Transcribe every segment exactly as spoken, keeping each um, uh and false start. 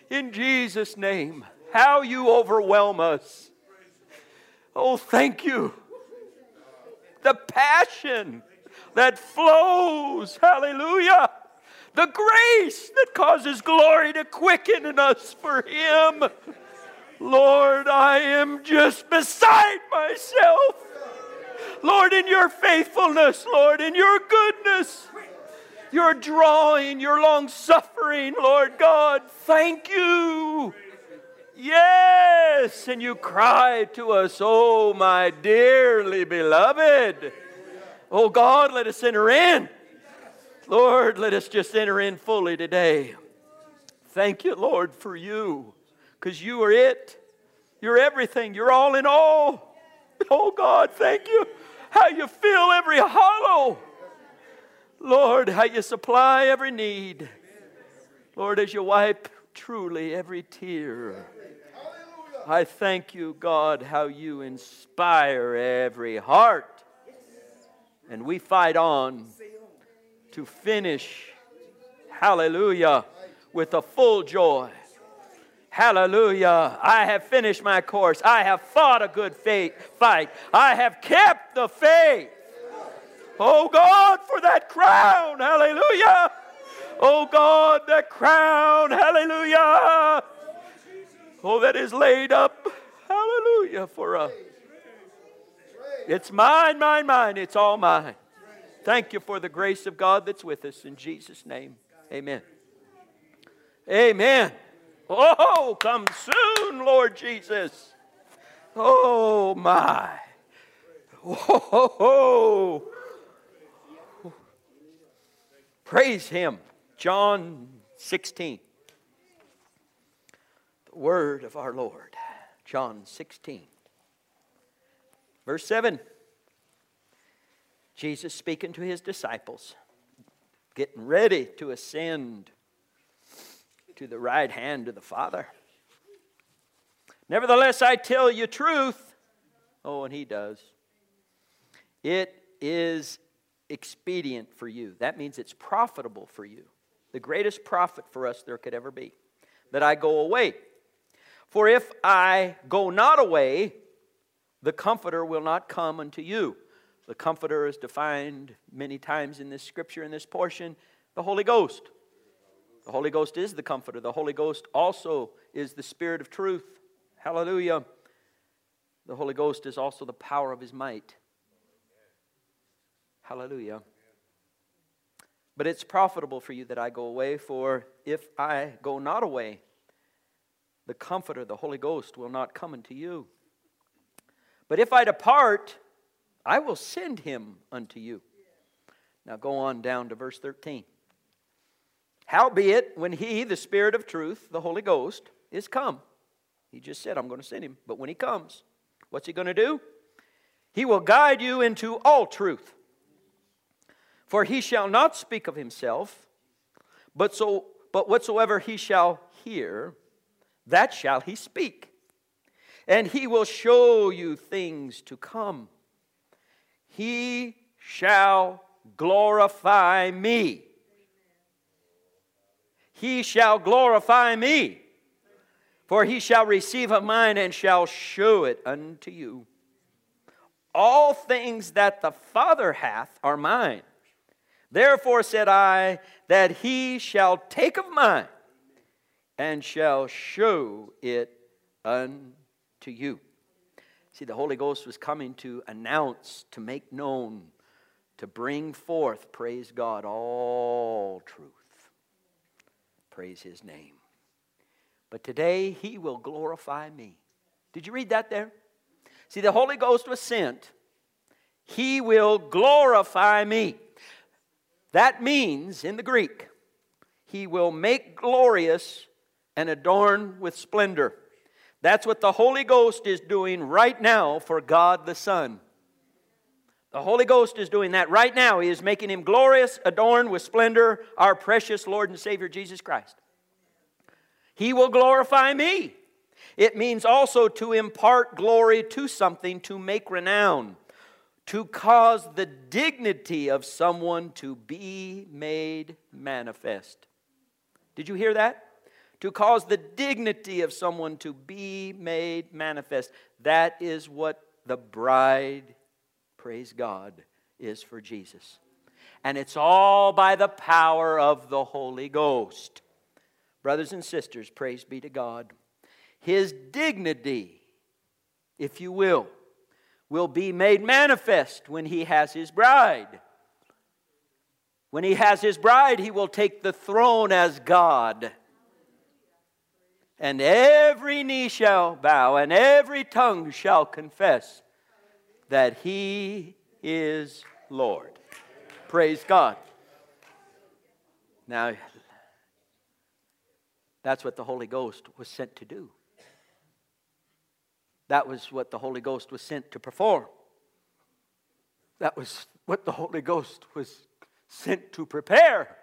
In Jesus' name. How you overwhelm us. Oh, thank you. The passion that flows. Hallelujah. The grace that causes glory to quicken in us for Him. Lord, I am just beside myself. Lord, in your faithfulness, Lord, in your goodness, your drawing, your long-suffering, Lord God, thank you. Yes, and you cry to us, oh, my dearly beloved. Oh, God, let us enter in. Lord, let us just enter in fully today. Thank you, Lord, for you, because you are it. You're everything. You're all in all. Oh, God, thank you. How you fill every hollow. Lord, how you supply every need. Lord, as you wipe truly every tear. I thank you, God, how you inspire every heart. And we fight on to finish, hallelujah, with a full joy. Hallelujah. I have finished my course. I have fought a good faith, fight. I have kept the faith. Oh God, for that crown. Hallelujah. Oh God, that crown. Hallelujah. Oh, that is laid up. Hallelujah for us. It's mine, mine, mine. It's all mine. Thank you for the grace of God that's with us. In Jesus' name, amen. Amen. Oh, come soon, Lord Jesus. Oh, my. Oh, praise Him. John sixteen. The word of our Lord. John sixteen. Verse seven. Jesus speaking to His disciples, getting ready to ascend to the right hand of the Father. Nevertheless, I tell you truth. Oh, and He does. It is expedient for you. That means it's profitable for you. The greatest profit for us there could ever be. That I go away. For if I go not away, the Comforter will not come unto you. The Comforter is defined many times in this scripture, in this portion, the Holy Ghost. The Holy Ghost is the Comforter. The Holy Ghost also is the Spirit of truth. Hallelujah. The Holy Ghost is also the power of His might. Hallelujah. But it's profitable for you that I go away, for if I go not away, the Comforter, the Holy Ghost, will not come unto you. But if I depart, I will send Him unto you. Now go on down to verse thirteen. Howbeit, when He, the Spirit of truth, the Holy Ghost, is come. He just said, I'm going to send Him. But when He comes, what's He going to do? He will guide you into all truth. For He shall not speak of Himself, but so, but whatsoever He shall hear, that shall He speak. And He will show you things to come. He shall glorify me. He shall glorify me. For He shall receive of mine and shall show it unto you. All things that the Father hath are mine. Therefore said I, that He shall take of mine and shall show it unto you. See, the Holy Ghost was coming to announce, to make known, to bring forth, praise God, all truth. Praise His name. But today He will glorify me. Did you read that there? See, the Holy Ghost was sent. He will glorify me. That means, in the Greek, He will make glorious and adorn with splendor. That's what the Holy Ghost is doing right now for God the Son. The Holy Ghost is doing that right now. He is making Him glorious, adorned with splendor, our precious Lord and Savior Jesus Christ. He will glorify me. It means also to impart glory to something, to make renown, to cause the dignity of someone to be made manifest. Did you hear that? to cause the dignity of someone to be made manifest. That is what the bride, praise God, is for Jesus. And it's all by the power of the Holy Ghost. Brothers and sisters, praise be to God. His dignity, if you will, will be made manifest when He has His bride. When He has His bride, He will take the throne as God. And every knee shall bow, and every tongue shall confess that He is Lord. Praise God. Now, that's what the Holy Ghost was sent to do. That was what the Holy Ghost was sent to perform. That was what the Holy Ghost was sent to prepare.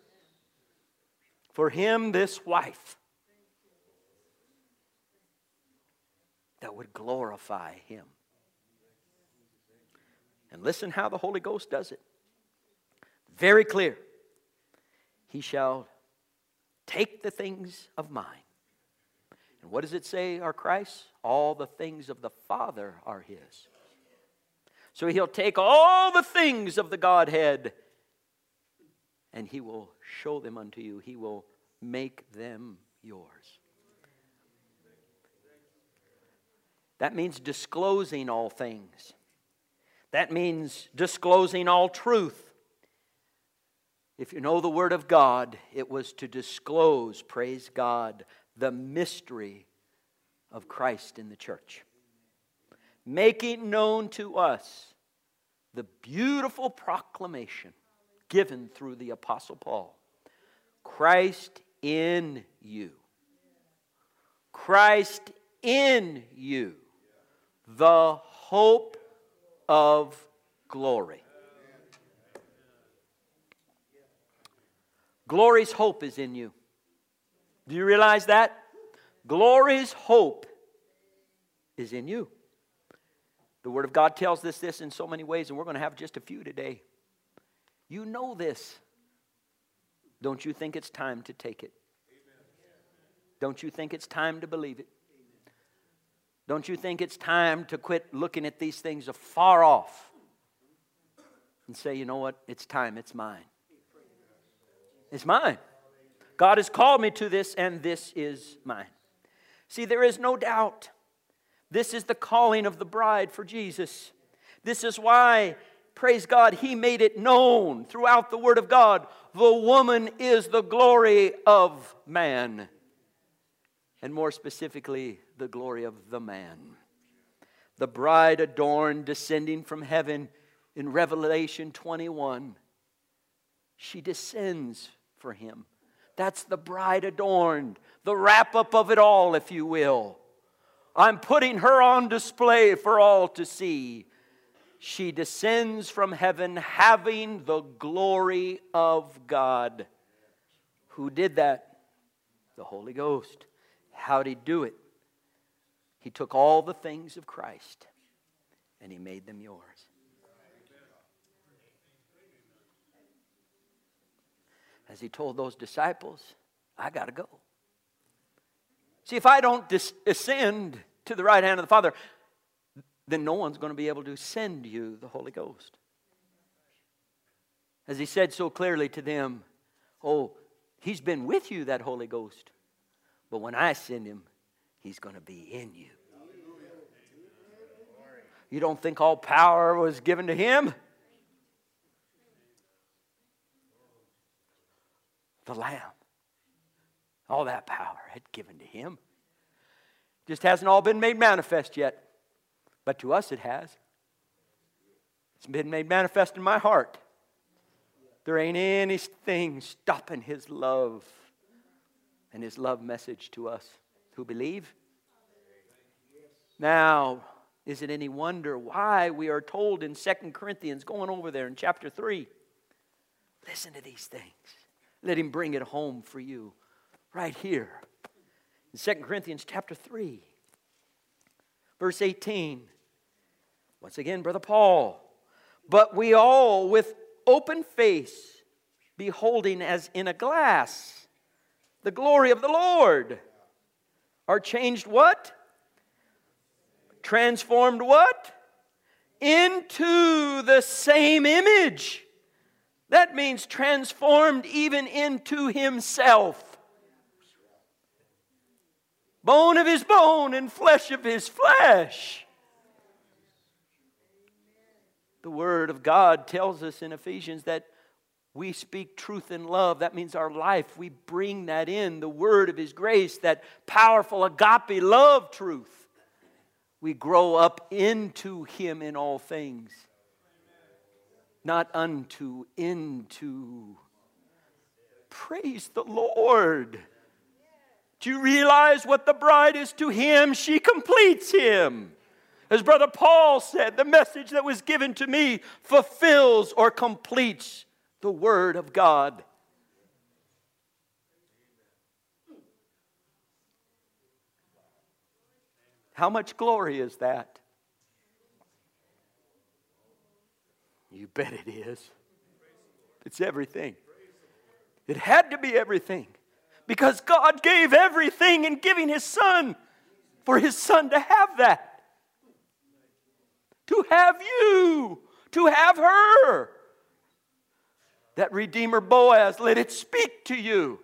For Him, this wife that would glorify Him. And listen how the Holy Ghost does it. Very clear. He shall take the things of mine. And what does it say are Christ's? All the things of the Father are His. So He'll take all the things of the Godhead and He will show them unto you. He will make them yours. That means disclosing all things. That means disclosing all truth. If you know the Word of God, it was to disclose, praise God, the mystery of Christ in the church. Making known to us the beautiful proclamation given through the Apostle Paul. Christ in you. Christ in you. The hope of glory. Glory's hope is in you. Do you realize that? Glory's hope is in you. The Word of God tells us this in so many ways, and we're going to have just a few today. You know this. Don't you think it's time to take it? Don't you think it's time to believe it? Don't you think it's time to quit looking at these things afar off and say, you know what? It's time. It's mine. It's mine. God has called me to this, and this is mine. See, there is no doubt. This is the calling of the bride for Jesus. This is why, praise God, He made it known throughout the Word of God. The woman is the glory of man. And more specifically, the glory of the man. The bride adorned, descending from heaven in Revelation twenty-one. She descends for Him. That's the bride adorned. The wrap-up of it all, if you will. I'm putting her on display for all to see. She descends from heaven having the glory of God. Who did that? The Holy Ghost. How'd He do it? He took all the things of Christ and He made them yours. As He told those disciples, I got to go. See, if I don't dis- ascend to the right hand of the Father, then no one's going to be able to send you the Holy Ghost. As He said so clearly to them, oh, He's been with you, that Holy Ghost. But when I send Him, He's going to be in you. You don't think all power was given to Him? The Lamb. All that power had given to Him. Just hasn't all been made manifest yet. But to us it has. It's been made manifest in my heart. There ain't anything stopping His love and His love message to us who believe. Now, is it any wonder why we are told in Second Corinthians, going over there in chapter three, listen to these things. Let Him bring it home for you right here. In Second Corinthians chapter three, verse eighteen. Once again, Brother Paul. But we all with open face, beholding as in a glass the glory of the Lord. Are changed what? Transformed what? Into the same image. That means transformed even into Himself. Bone of His bone and flesh of His flesh. The Word of God tells us in Ephesians that we speak truth in love. That means our life, we bring that in. The Word of His grace, that powerful agape love truth. We grow up into Him in all things. Not unto, into. Praise the Lord. Do you realize what the bride is to Him? She completes Him. As Brother Paul said, the message that was given to me fulfills or completes the Word of God. How much glory is that? You bet it is. It's everything. It had to be everything. Because God gave everything in giving His Son for His Son to have that. To have you. To have her. That Redeemer Boaz, let it speak to you.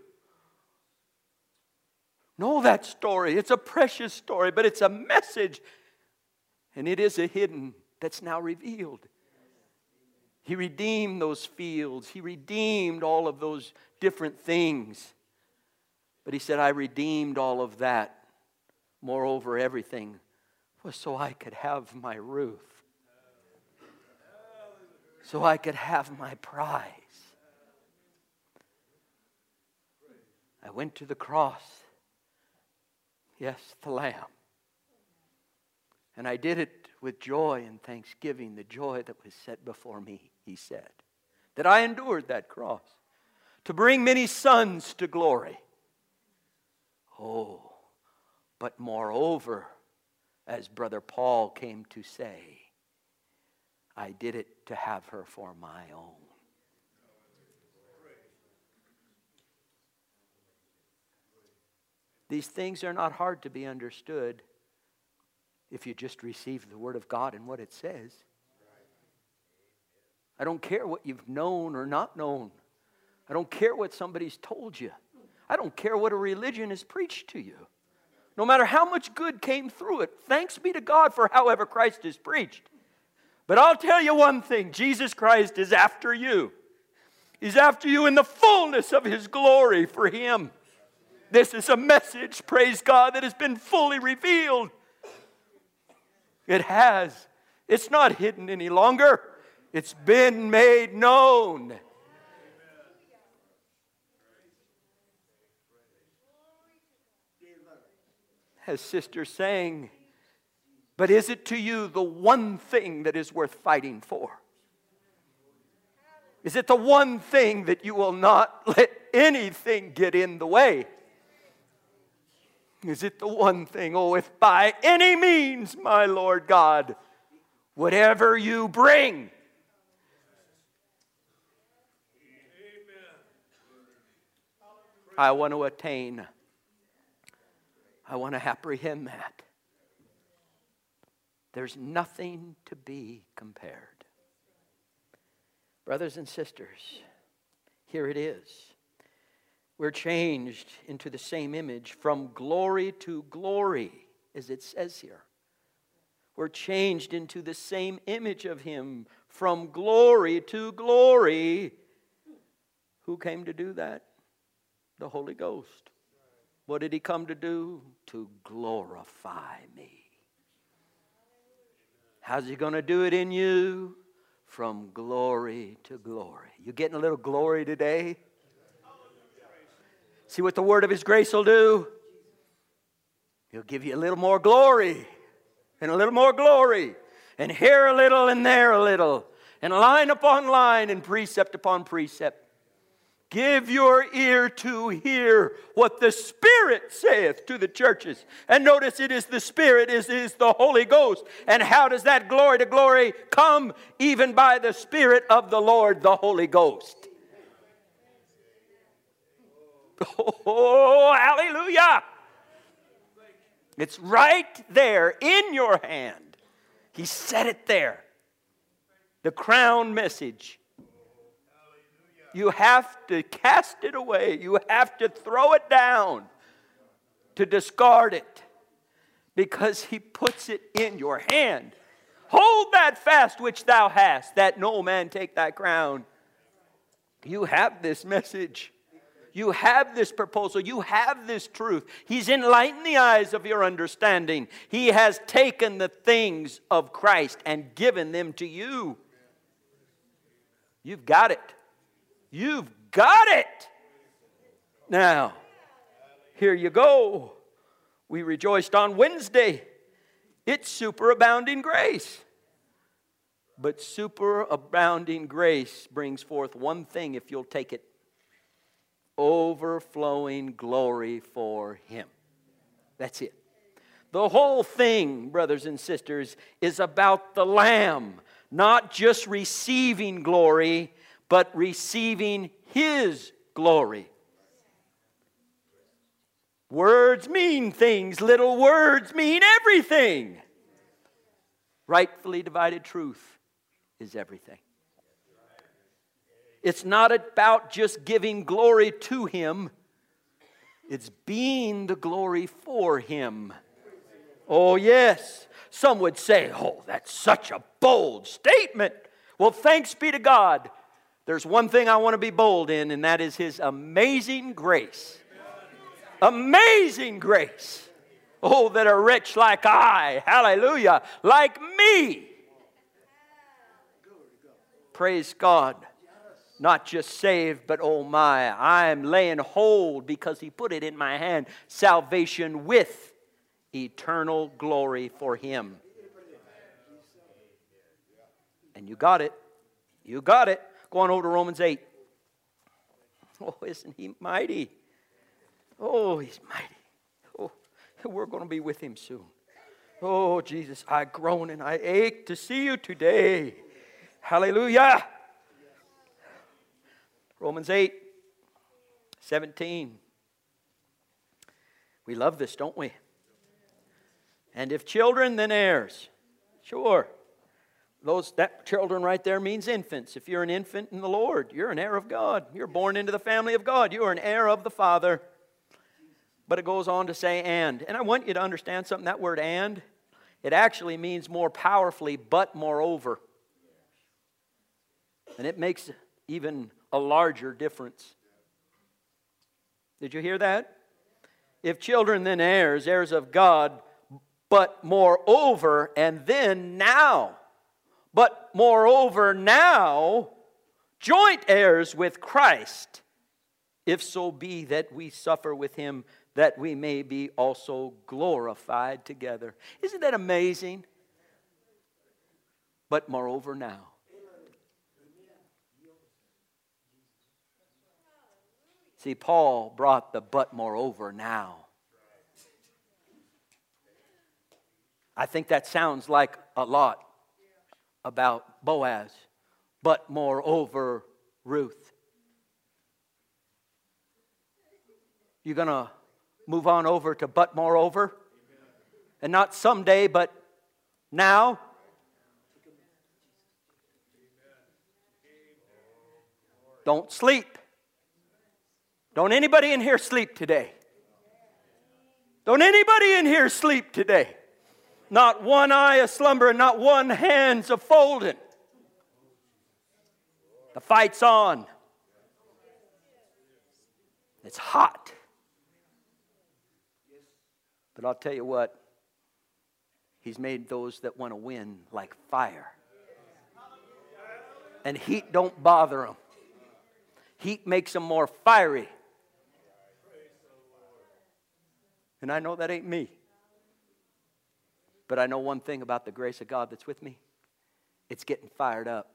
Know that story. It's a precious story, but it's a message. And it is a hidden that's now revealed. He redeemed those fields. He redeemed all of those different things. But He said, I redeemed all of that. Moreover, everything was so I could have my Ruth. So I could have my prize. I went to the cross. Yes, the Lamb. And I did it with joy and thanksgiving, the joy that was set before me, He said. That I endured that cross to bring many sons to glory. Oh, but moreover, as Brother Paul came to say, I did it to have her for my own. These things are not hard to be understood if you just receive the Word of God and what it says. I don't care what you've known or not known. I don't care what somebody's told you. I don't care what a religion has preached to you. No matter how much good came through it, thanks be to God for however Christ is preached. But I'll tell you one thing, Jesus Christ is after you. He's after you in the fullness of His glory for Him. This is a message, praise God, that has been fully revealed. It has. It's not hidden any longer. It's been made known. As Sister sang, but is it to you the one thing that is worth fighting for? Is it the one thing that you will not let anything get in the way? Is it the one thing, oh, if by any means, my Lord God, whatever you bring, I want to attain, I want to apprehend that. There's nothing to be compared. Brothers and sisters, here it is. We're changed into the same image from glory to glory, as it says here. We're changed into the same image of Him from glory to glory. Who came to do that? The Holy Ghost. What did He come to do? To glorify me. How's He going to do it in you? From glory to glory. You getting a little glory today? See what the word of His grace will do? He'll give you a little more glory. And a little more glory. And here a little and there a little. And line upon line and precept upon precept. Give your ear to hear what the Spirit saith to the churches. And notice it is the Spirit, it is the Holy Ghost. And how does that glory to glory come? Even by the Spirit of the Lord, the Holy Ghost. Oh, hallelujah. It's right there in your hand. He said it there. The crown message. You have to cast it away. You have to throw it down, to discard it, because He puts it in your hand. Hold that fast which thou hast, that no man take thy crown. You have this message. You have this proposal. You have this truth. He's enlightened the eyes of your understanding. He has taken the things of Christ and given them to you. You've got it. You've got it. Now, here you go. We rejoiced on Wednesday. It's superabounding grace. But superabounding grace brings forth one thing if you'll take it. Overflowing glory for Him. That's it. The whole thing, brothers and sisters, is about the Lamb. Not just receiving glory, but receiving His glory. Words mean things. Little words mean everything. Rightfully divided truth is everything. It's not about just giving glory to Him. It's being the glory for Him. Oh, yes. Some would say, oh, that's such a bold statement. Well, thanks be to God. There's one thing I want to be bold in, and that is His amazing grace. Amazing grace. Oh, that are rich like I. Hallelujah. Like me. Praise God. Not just saved, but oh my, I'm laying hold because He put it in my hand. Salvation with eternal glory for Him. And you got it. You got it. Go on over to Romans eight. Oh, isn't He mighty? Oh, He's mighty. Oh, we're going to be with Him soon. Oh, Jesus, I groan and I ache to see you today. Hallelujah. Romans eight, seventeen. We love this, don't we? And if children, then heirs. Sure. Those that children right there means infants. If you're an infant in the Lord, you're an heir of God. You're born into the family of God. You are an heir of the Father. But it goes on to say and. And I want you to understand something. That word and, it actually means more powerfully, but moreover. And it makes even a larger difference. Did you hear that? If children, then heirs, heirs of God, but moreover, and then now, but moreover now, joint heirs with Christ, if so be that we suffer with Him, that we may be also glorified together. Isn't that amazing? But moreover now. See, Paul brought the but moreover now. I think that sounds like a lot about Boaz, but moreover Ruth. You going to move on over to but moreover? And not someday, but now? Don't sleep. Don't anybody in here sleep today. Don't anybody in here sleep today. Not one eye a slumber, not one hand's a folding. The fight's on. It's hot. But I'll tell you what, He's made those that want to win like fire. And heat don't bother them. Heat makes them more fiery. And I know that ain't me. But I know one thing about the grace of God that's with me. It's getting fired up.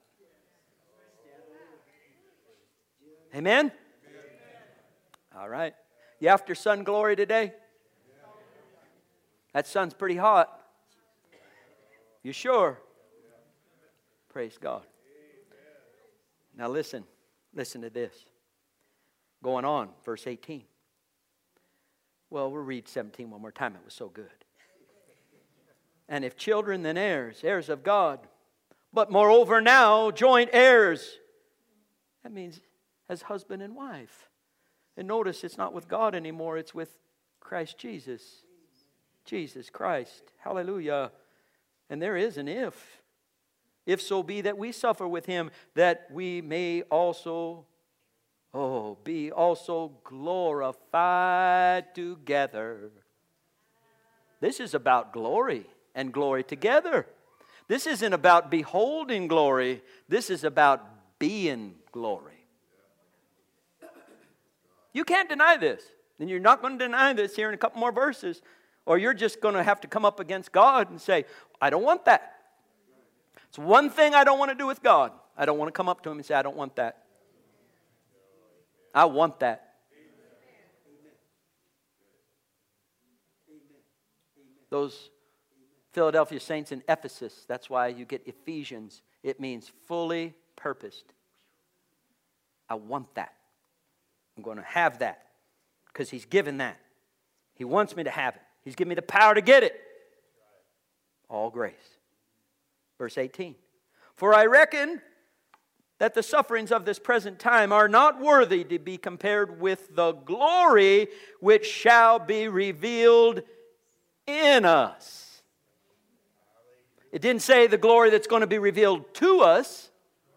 Amen? All right. You after sun glory today? That sun's pretty hot. You sure? Praise God. Now listen. Listen to this. Going on, verse eighteen. Well, we'll read seventeen one more time. It was so good. And if children, then heirs, heirs of God. But moreover now, joint heirs. That means as husband and wife. And notice it's not with God anymore. It's with Christ Jesus. Jesus Christ. Hallelujah. And there is an if. If so be that we suffer with Him, that we may also, oh, be also glorified together. This is about glory and glory together. This isn't about beholding glory. This is about being glory. You can't deny this. And you're not going to deny this here in a couple more verses. Or you're just going to have to come up against God and say, I don't want that. It's one thing I don't want to do with God. I don't want to come up to Him and say, I don't want that. I want that. Those Philadelphia saints in Ephesus, that's why you get Ephesians. It means fully purposed. I want that. I'm going to have that because He's given that. He wants me to have it. He's given me the power to get it. All grace. Verse eighteen. For I reckon that the sufferings of this present time are not worthy to be compared with the glory which shall be revealed in us. It didn't say the glory that's going to be revealed to us.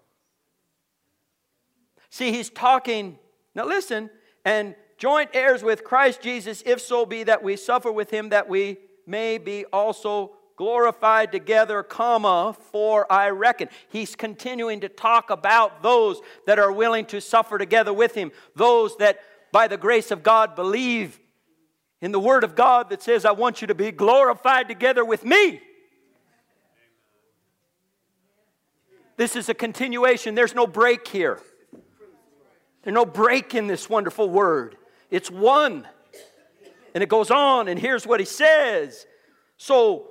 See, he's talking, now listen, and joint heirs with Christ Jesus, if so be that we suffer with Him, that we may be also glorified together, comma, for I reckon. He's continuing to talk about those that are willing to suffer together with Him. Those that by the grace of God believe in the Word of God that says, I want you to be glorified together with me. This is a continuation. There's no break here. There's no break in this wonderful Word. It's one. And it goes on, and here's what he says. So,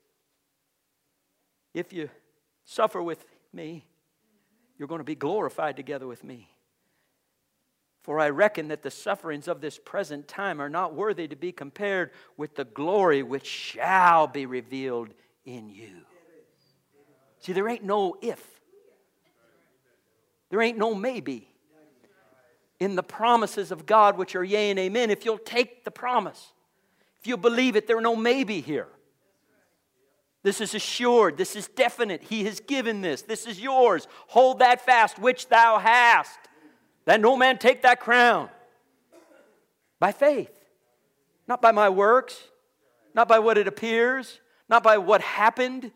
if you suffer with me, you're going to be glorified together with me. For I reckon that the sufferings of this present time are not worthy to be compared with the glory which shall be revealed in you. See, there ain't no if. There ain't no maybe. In the promises of God, which are yea and amen, if you'll take the promise, if you believe it, there are no maybe here. This is assured. This is definite. He has given this. This is yours. Hold that fast, which thou hast. That no man take that crown. By faith. Not by my works. Not by what it appears. Not by what happened.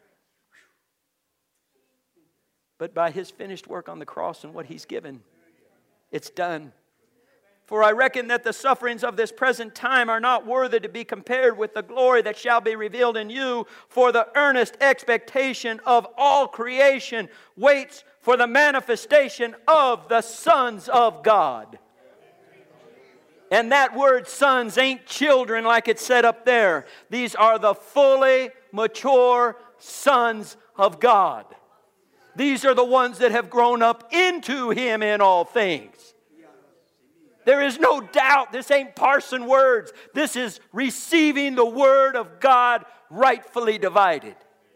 But by His finished work on the cross and what He's given. It's done. For I reckon that the sufferings of this present time are not worthy to be compared with the glory that shall be revealed in you. For the earnest expectation of all creation waits for the manifestation of the sons of God. And that word sons ain't children like it said up there. These are the fully mature sons of God. These are the ones that have grown up into Him in all things. There is no doubt this ain't parsing words. This is receiving the Word of God rightfully divided.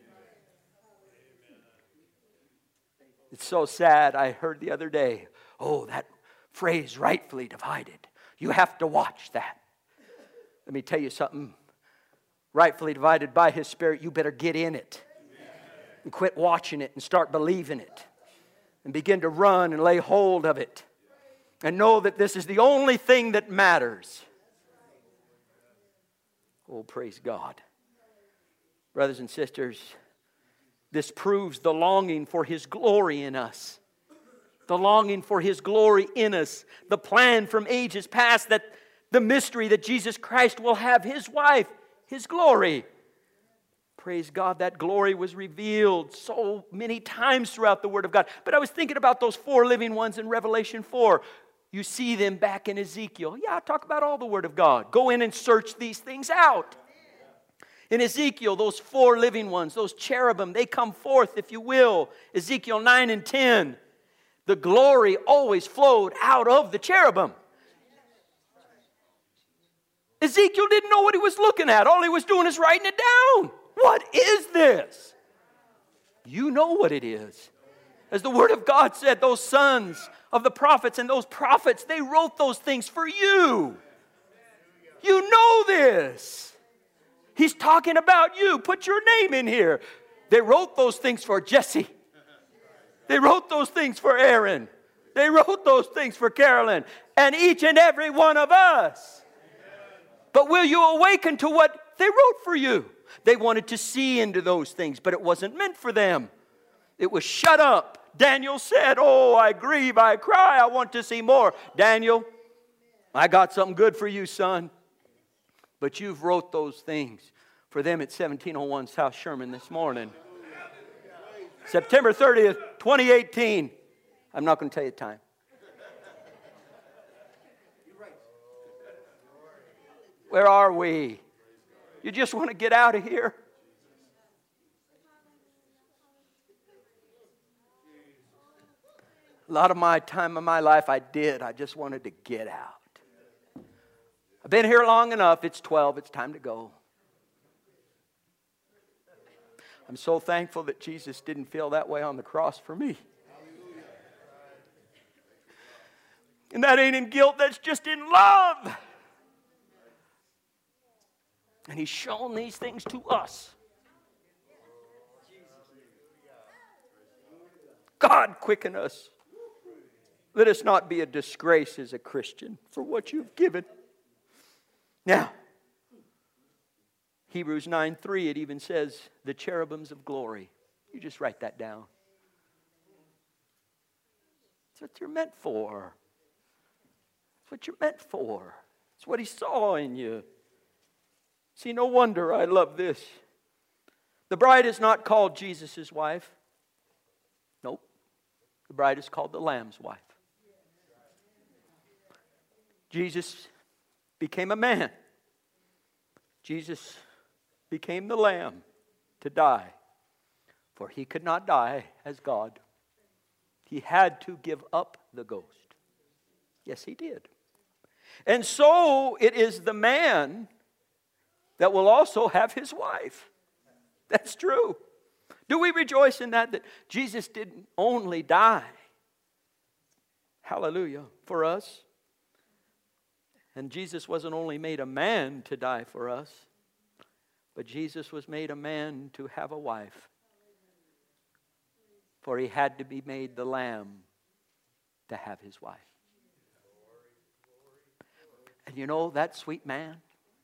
It's so sad. I heard the other day, oh, that phrase, rightfully divided. You have to watch that. Let me tell you something. Rightfully divided by His Spirit, you better get in it. And quit watching it and start believing it. And begin to run and lay hold of it. And know that this is the only thing that matters. Oh, praise God. Brothers and sisters, this proves the longing for His glory in us. The longing for His glory in us. The plan from ages past, that the mystery that Jesus Christ will have His wife, His glory. Praise God, that glory was revealed so many times throughout the Word of God. But I was thinking about those four living ones in Revelation four. You see them back in Ezekiel. Yeah, talk about all the Word of God. Go in and search these things out. In Ezekiel, those four living ones, those cherubim, they come forth, if you will. Ezekiel nine and ten. The glory always flowed out of the cherubim. Ezekiel didn't know what he was looking at. All he was doing is writing it down. What is this? You know what it is. As the Word of God said, those sons of the prophets and those prophets, they wrote those things for you. You know this. He's talking about you. Put your name in here. They wrote those things for Jesse. They wrote those things for Aaron. They wrote those things for Carolyn. And each and every one of us. But will you awaken to what they wrote for you? They wanted to see into those things, but it wasn't meant for them. It was shut up. Daniel said, oh, I grieve, I cry, I want to see more. Daniel, I got something good for you, son. But you've wrote those things for them at seventeen oh one South Sherman this morning. September thirtieth, twenty eighteen. I'm not going to tell you the time. Where are we? You just want to get out of here? A lot of my time in my life I did. I just wanted to get out. I've been here long enough. It's twelve. It's time to go. I'm so thankful that Jesus didn't feel that way on the cross for me. And that ain't in guilt. That's just in love. And He's shown these things to us. God, quicken us. Let us not be a disgrace as a Christian for what you've given. Now, Hebrews nine three, it even says, the cherubims of glory. You just write that down. That's what you're meant for. That's what you're meant for. It's what He saw in you. See, no wonder I love this. The bride is not called Jesus' wife. Nope. The bride is called the Lamb's wife. Jesus became a man. Jesus became the Lamb to die. For He could not die as God. He had to give up the ghost. Yes, He did. And so it is the man that will also have his wife. That's true. Do we rejoice in that? That Jesus didn't only die. Hallelujah. For us. And Jesus wasn't only made a man to die for us, but Jesus was made a man to have a wife. For He had to be made the Lamb to have His wife. And you know, that sweet man,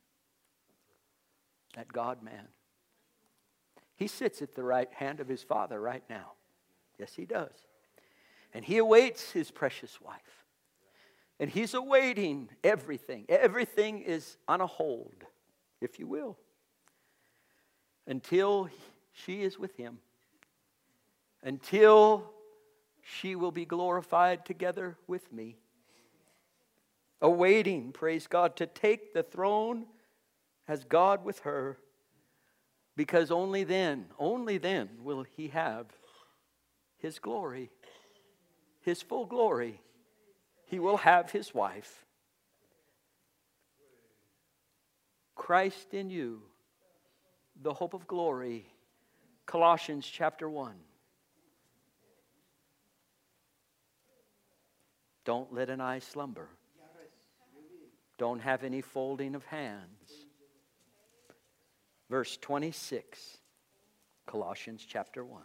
that God man, He sits at the right hand of His Father right now. Yes, He does. And He awaits His precious wife. And He's awaiting everything. Everything is on a hold, if you will, until she is with Him. Until she will be glorified together with me. Awaiting, praise God, to take the throne as God with her. Because only then, only then will He have His glory. His full glory. He will have His wife. Christ in you, the hope of glory. Colossians chapter one. Don't let an eye slumber. Don't have any folding of hands. Verse twenty-six, Colossians chapter one.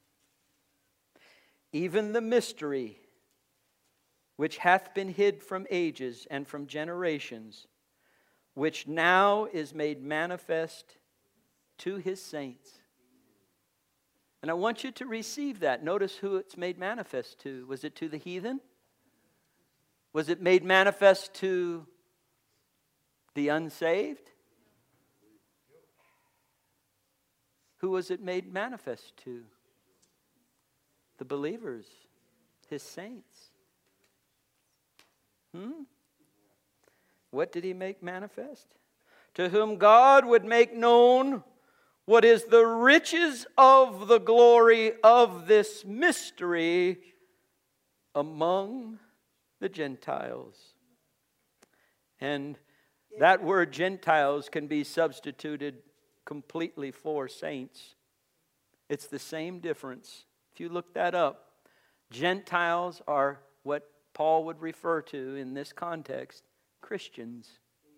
Even the mystery which hath been hid from ages and from generations, which now is made manifest to His saints. And I want you to receive that. Notice who it's made manifest to. Was it to the heathen? Was it made manifest to the unsaved? Who was it made manifest to? The believers, His saints. Hmm? What did He make manifest? To whom God would make known what is the riches of the glory of this mystery among the Gentiles. And That word Gentiles can be substituted completely for saints. It's the same difference. If you look that up, Gentiles are what Paul would refer to in this context, Christians.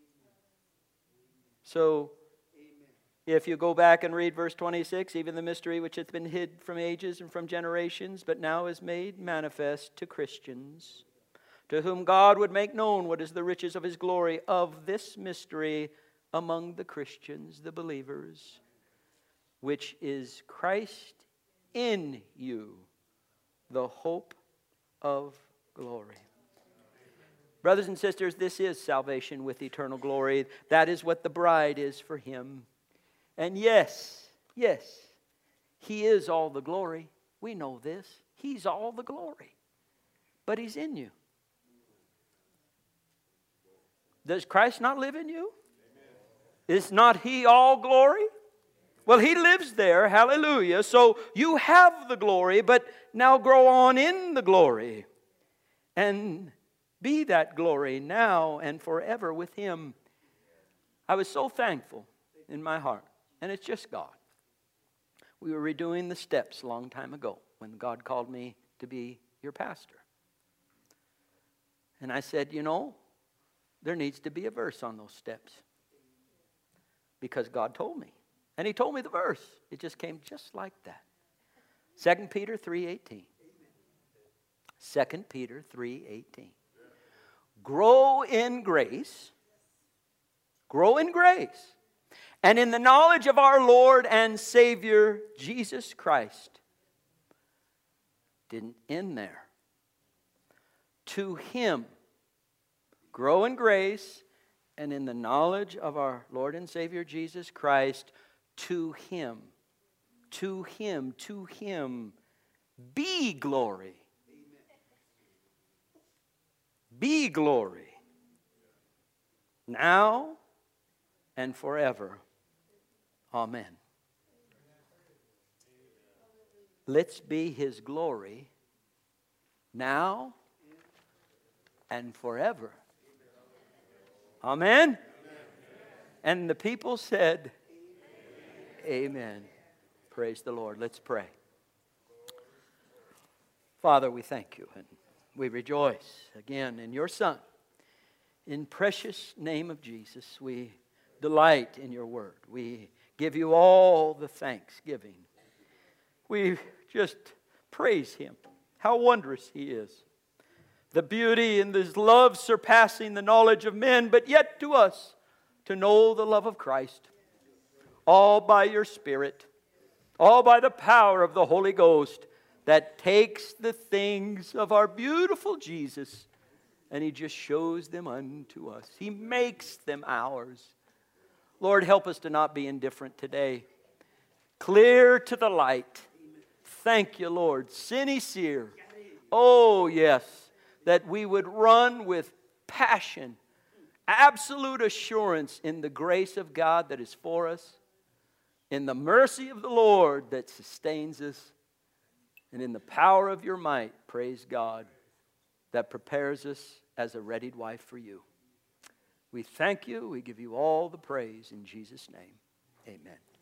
So, if you go back and read verse twenty-six, even the mystery which hath been hid from ages and from generations, but now is made manifest to Christians, to whom God would make known what is the riches of His glory of this mystery among the Christians, the believers, which is Christ in you, the hope of glory. Brothers and sisters, this is salvation with eternal glory. That is what the bride is for Him. And yes, yes, He is all the glory. We know this. He's all the glory. But He's in you. Does Christ not live in you? Amen. Is not He all glory? Well, He lives there, hallelujah. So you have the glory, but now grow on in the glory. And be that glory now and forever with Him. I was so thankful in my heart. And it's just God. We were redoing the steps a long time ago when God called me to be your pastor. And I said, you know, there needs to be a verse on those steps. Because God told me. And He told me the verse. It just came just like that. Second Peter three eighteen. Second Peter three eighteen. Grow in grace. Grow in grace. And in the knowledge of our Lord and Savior, Jesus Christ. Didn't end there. To Him, grow in grace, and in the knowledge of our Lord and Savior, Jesus Christ, to Him, to Him, to Him, be glory. Be glory. Now and forever. Amen. Let's be His glory now and forever. Amen. And the people said, Amen. Praise the Lord. Let's pray. Father, we thank You and we rejoice again in Your Son. In precious name of Jesus, we delight in Your word. We give You all the thanksgiving. We just praise Him. How wondrous He is. The beauty and His love surpassing the knowledge of men, but yet to us to know the love of Christ. All by Your Spirit. All by the power of the Holy Ghost that takes the things of our beautiful Jesus and He just shows them unto us. He makes them ours. Lord, help us to not be indifferent today. Clear to the light. Thank You, Lord. Sincere. Oh, yes. That we would run with passion, absolute assurance in the grace of God that is for us, in the mercy of the Lord that sustains us, and in the power of Your might, praise God, that prepares us as a readied wife for You. We thank You. We give You all the praise in Jesus' name. Amen.